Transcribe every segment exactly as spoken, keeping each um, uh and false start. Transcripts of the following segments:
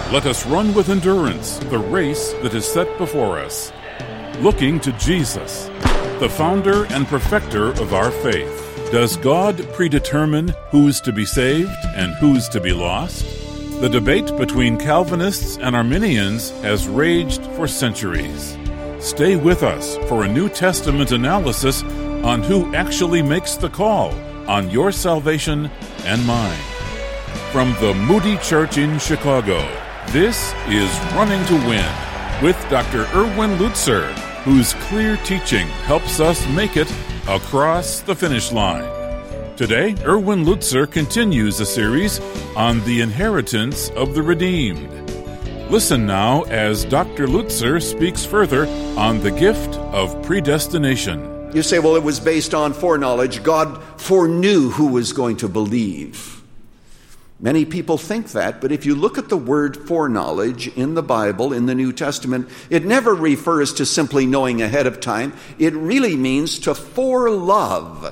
Let us run with endurance the race that is set before us, looking to Jesus, the founder and perfecter of our faith. Does God predetermine who's to be saved and who's to be lost? The debate between Calvinists and Arminians has raged for centuries. Stay with us for a New Testament analysis on who actually makes the call on your salvation and mine. From the Moody Church in Chicago, this is Running to Win with Doctor Erwin Lutzer, whose clear teaching helps us make it across the finish line. Today, Erwin Lutzer continues a series on the inheritance of the redeemed. Listen now as Doctor Lutzer speaks further on the gift of predestination. You say, well, it was based on foreknowledge. God foreknew who was going to believe. Many people think that, but if you look at the word foreknowledge in the Bible, in the New Testament, it never refers to simply knowing ahead of time. It really means to forelove.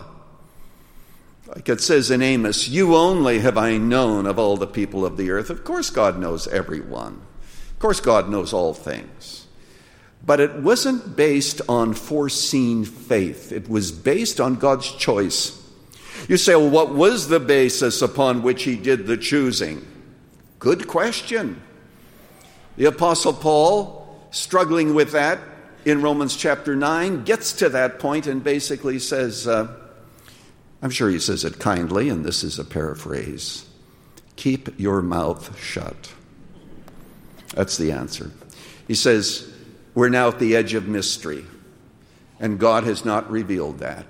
Like it says in Amos, you only have I known of all the people of the earth. Of course God knows everyone. Of course God knows all things. But it wasn't based on foreseen faith. It was based on God's choice. You say, well, what was the basis upon which he did the choosing? Good question. The Apostle Paul, struggling with that in Romans chapter nine, gets to that point and basically says, uh, I'm sure he says it kindly, and this is a paraphrase, keep your mouth shut. That's the answer. He says, we're now at the edge of mystery, and God has not revealed that.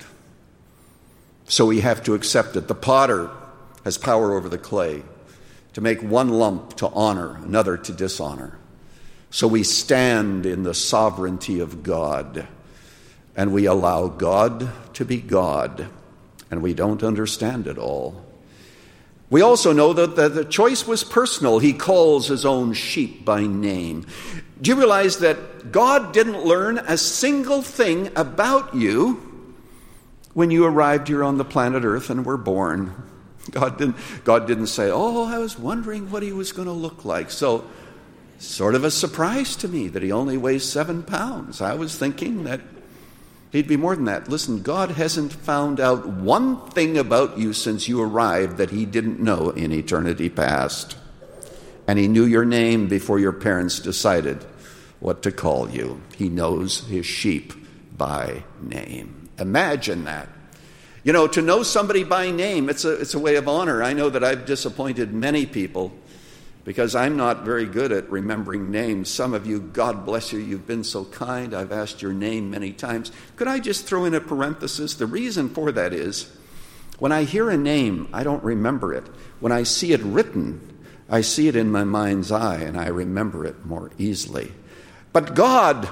So we have to accept it. The potter has power over the clay to make one lump to honor, another to dishonor. So we stand in the sovereignty of God, and we allow God to be God, and we don't understand it all. We also know that the choice was personal. He calls his own sheep by name. Do you realize that God didn't learn a single thing about you when you arrived here on the planet Earth and were born? God didn't, God didn't say, oh, I was wondering what he was going to look like. So, sort of a surprise to me that he only weighs seven pounds. I was thinking that he'd be more than that. Listen, God hasn't found out one thing about you since you arrived that he didn't know in eternity past. And he knew your name before your parents decided what to call you. He knows his sheep by name. Imagine that. You know, to know somebody by name, it's a, it's a way of honor. I know that I've disappointed many people because I'm not very good at remembering names. Some of you, God bless you, you've been so kind. I've asked your name many times. Could I just throw in a parenthesis? The reason for that is when I hear a name, I don't remember it. When I see it written, I see it in my mind's eye and I remember it more easily. But God,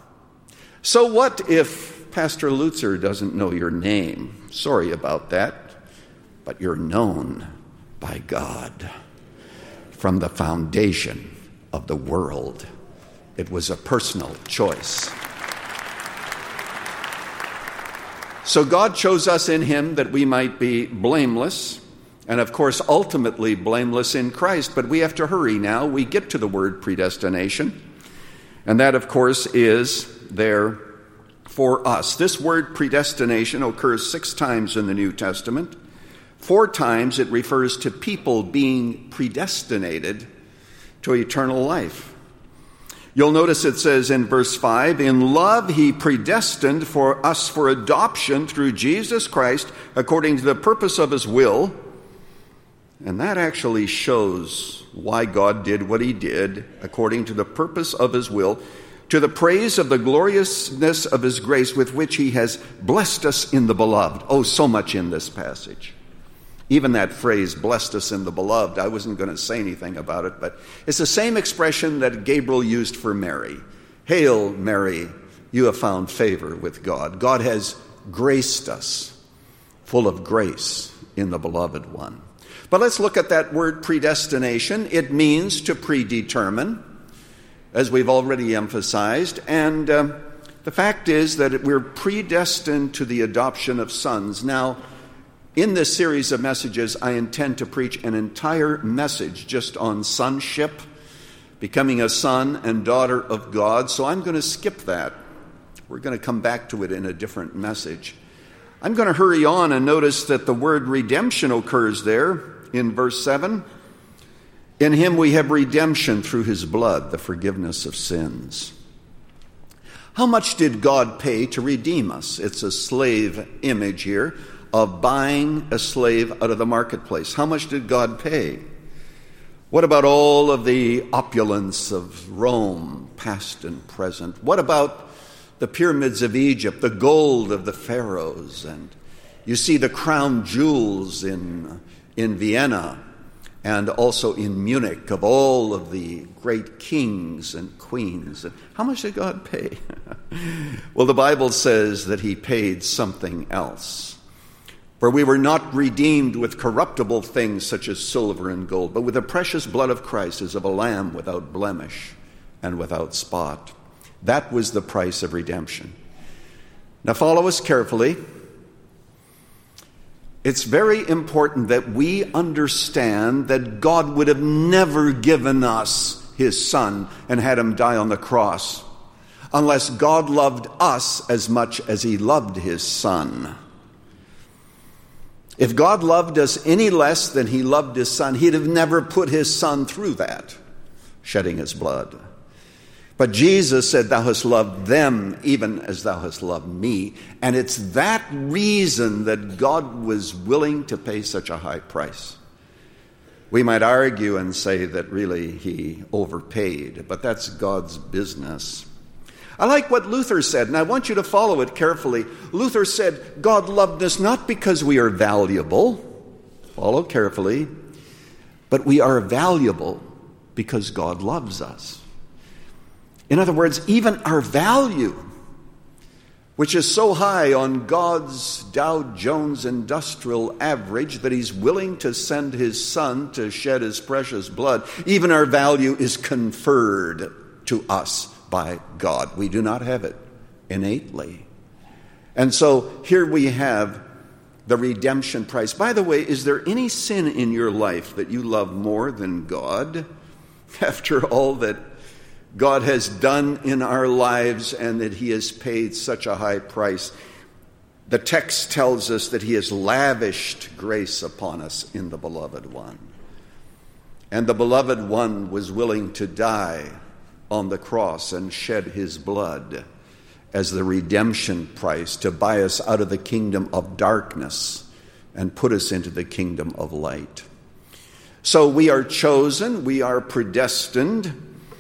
so what if Pastor Lutzer doesn't know your name? Sorry about that, but you're known by God from the foundation of the world. It was a personal choice. So God chose us in him that we might be blameless, and of course ultimately blameless in Christ. But we have to hurry now. We get to the word predestination, and that of course is there for us. This word predestination occurs six times in the New Testament. Four times it refers to people being predestinated to eternal life. You'll notice it says in verse five, in love he predestined for us for adoption through Jesus Christ according to the purpose of his will. And that actually shows why God did what he did according to the purpose of his will, to the praise of the gloriousness of his grace with which he has blessed us in the beloved. Oh, so much in this passage. Even that phrase, blessed us in the beloved, I wasn't going to say anything about it, but it's the same expression that Gabriel used for Mary. Hail, Mary, you have found favor with God. God has graced us, full of grace in the beloved one. But let's look at that word predestination. It means to predetermine, as we've already emphasized. And um, the fact is that we're predestined to the adoption of sons. Now, in this series of messages, I intend to preach an entire message just on sonship. becoming a son and daughter of God. So I'm going to skip that. We're going to come back to it in a different message. I'm going to hurry on and notice that the word redemption occurs there in verse seven. In him we have redemption through his blood, the forgiveness of sins. How much did God pay to redeem us? It's a slave image here of buying a slave out of the marketplace. How much did God pay? What about all of the opulence of Rome, past and present? What about the pyramids of Egypt, the gold of the pharaohs? And you see the crown jewels in, in Vienna and also in Munich of all of the great kings and queens. How much did God pay? Well, the Bible says that he paid something else. For we were not redeemed with corruptible things such as silver and gold, but with the precious blood of Christ as of a lamb without blemish and without spot. That was the price of redemption. Now follow us carefully. It's very important that we understand that God would have never given us his son and had him die on the cross unless God loved us as much as he loved his son. If God loved us any less than he loved his son, he'd have never put his son through that, shedding his blood. But Jesus said, thou hast loved them even as thou hast loved me. And it's that reason that God was willing to pay such a high price. We might argue and say that really he overpaid, but that's God's business. I like what Luther said, and I want you to follow it carefully. Luther said, God loved us not because we are valuable, follow carefully, but we are valuable because God loves us. In other words, even our value, which is so high on God's Dow Jones Industrial Average that he's willing to send his son to shed his precious blood, even our value is conferred to us by God. We do not have it innately. And so here we have the redemption price. By the way, is there any sin in your life that you love more than God? After all that God has done in our lives and that he has paid such a high price. The text tells us that he has lavished grace upon us in the beloved one. And the beloved one was willing to die on the cross and shed his blood as the redemption price to buy us out of the kingdom of darkness and put us into the kingdom of light. So we are chosen, we are predestined.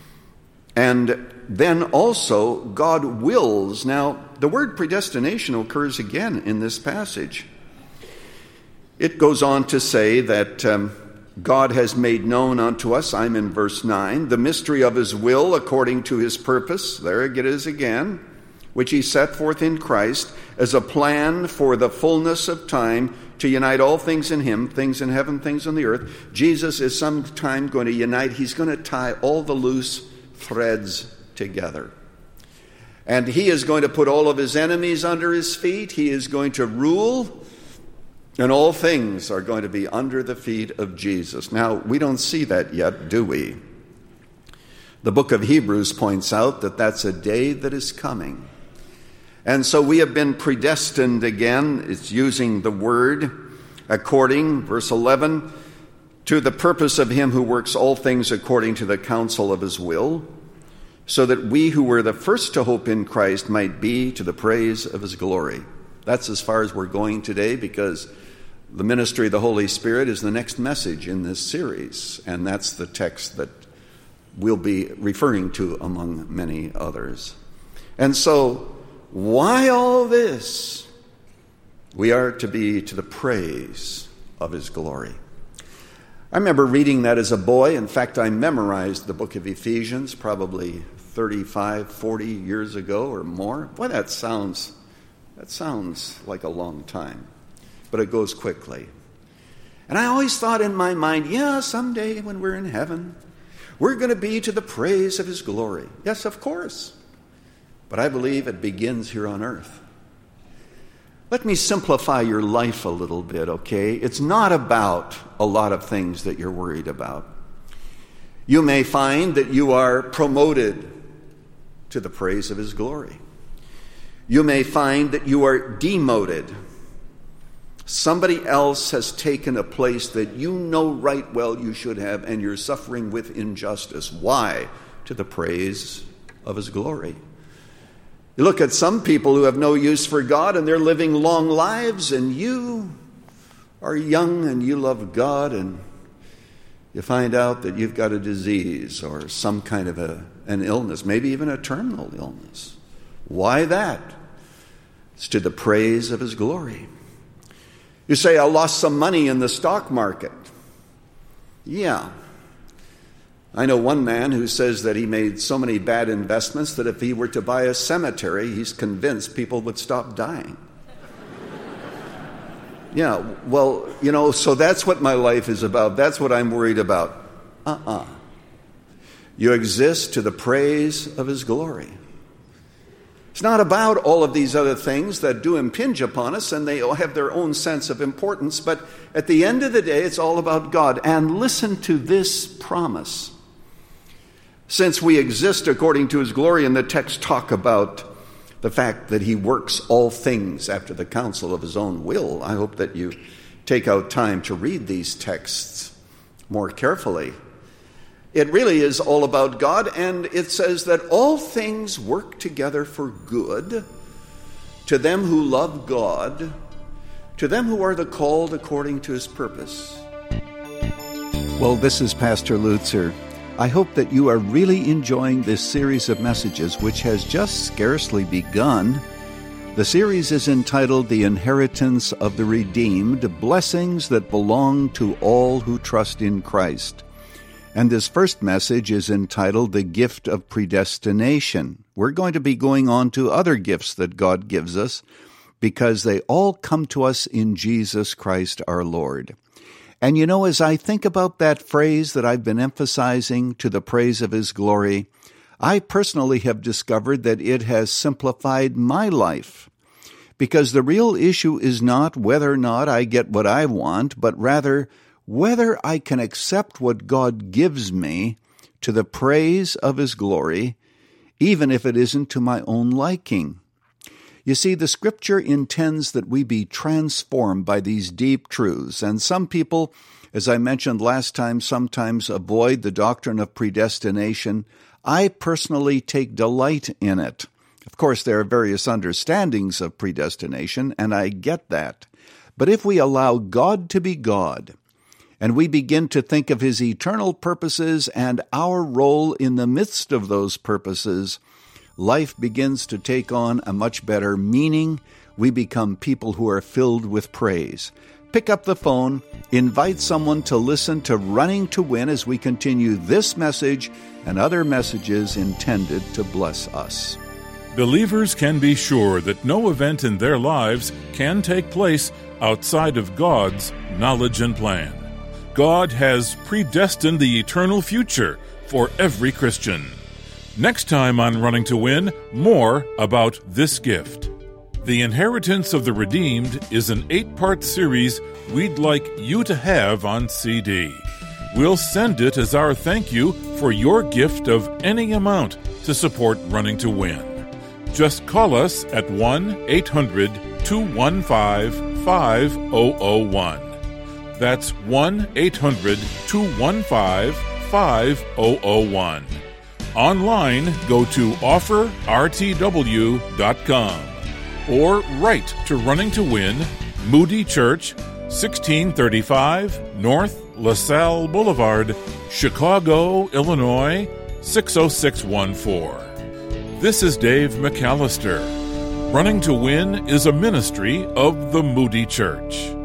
And then also, God wills. Now, the word predestination occurs again in this passage. It goes on to say that um, God has made known unto us, I'm in verse nine, the mystery of his will according to his purpose, there it is again, which he set forth in Christ as a plan for the fullness of time to unite all things in him, things in heaven, things on the earth. Jesus is sometime going to unite, he's going to tie all the loose threads together. And he is going to put all of his enemies under his feet. He is going to rule, and all things are going to be under the feet of Jesus. Now, we don't see that yet, do we? The book of Hebrews points out that that's a day that is coming. And so we have been predestined again. It's using the word according, verse eleven, to the purpose of him who works all things according to the counsel of his will, so that we who were the first to hope in Christ might be to the praise of his glory. That's as far as we're going today, because the ministry of the Holy Spirit is the next message in this series, and that's the text that we'll be referring to among many others. And so, why all this? We are to be to the praise of his glory. I remember reading that as a boy. In fact, I memorized the book of Ephesians probably thirty-five, forty years ago or more. Boy, that sounds, that sounds like a long time, but it goes quickly. And I always thought in my mind, yeah, someday when we're in heaven, we're going to be to the praise of his glory. Yes, of course. But I believe it begins here on earth. Let me simplify your life a little bit, okay? It's not about a lot of things that you're worried about. You may find that you are promoted to the praise of his glory. You may find that you are demoted. Somebody else has taken a place that you know right well you should have, and you're suffering with injustice. Why? To the praise of his glory. You look at some people who have no use for God, and they're living long lives, and you are young and you love God, and you find out that you've got a disease or some kind of a, an illness, maybe even a terminal illness. Why that? It's to the praise of his glory. You say, I lost some money in the stock market. Yeah. I know one man who says that he made so many bad investments that if he were to buy a cemetery, he's convinced people would stop dying. Yeah, well, you know, so that's what my life is about. That's what I'm worried about. Uh-uh. You exist to the praise of his glory. It's not about all of these other things that do impinge upon us, and they all have their own sense of importance, but at the end of the day, it's all about God. And listen to this promise. Since we exist according to his glory, and the text talk about the fact that he works all things after the counsel of his own will, I hope that you take out time to read these texts more carefully. It really is all about God, and it says that all things work together for good to them who love God, to them who are the called according to his purpose. Well, this is Pastor Lutzer. I hope that you are really enjoying this series of messages, which has just scarcely begun. The series is entitled The Inheritance of the Redeemed, Blessings that Belong to All Who Trust in Christ. And this first message is entitled The Gift of Predestination. We're going to be going on to other gifts that God gives us because they all come to us in Jesus Christ our Lord. And you know, as I think about that phrase that I've been emphasizing, to the praise of his glory, I personally have discovered that it has simplified my life. Because the real issue is not whether or not I get what I want, but rather whether I can accept what God gives me to the praise of his glory, even if it isn't to my own liking. You see, the Scripture intends that we be transformed by these deep truths, and some people, as I mentioned last time, sometimes avoid the doctrine of predestination. I personally take delight in it. Of course, there are various understandings of predestination, and I get that. But if we allow God to be God, and we begin to think of his eternal purposes and our role in the midst of those purposes, life begins to take on a much better meaning. We become people who are filled with praise. Pick up the phone, invite someone to listen to Running to Win as we continue this message and other messages intended to bless us. Believers can be sure that no event in their lives can take place outside of God's knowledge and plan. God has predestined the eternal future for every Christian. Next time on Running to Win, more about this gift. The Inheritance of the Redeemed is an eight-part series we'd like you to have on C D. We'll send it as our thank you for your gift of any amount to support Running to Win. Just call us at one eight hundred two one five five zero zero one. That's one eight hundred two one five five zero zero one. Online, go to offer r t w dot com or write to Running to Win, Moody Church, sixteen thirty-five North LaSalle Boulevard, Chicago, Illinois, six oh six one four. This is Dave McAllister. Running to Win is a ministry of the Moody Church.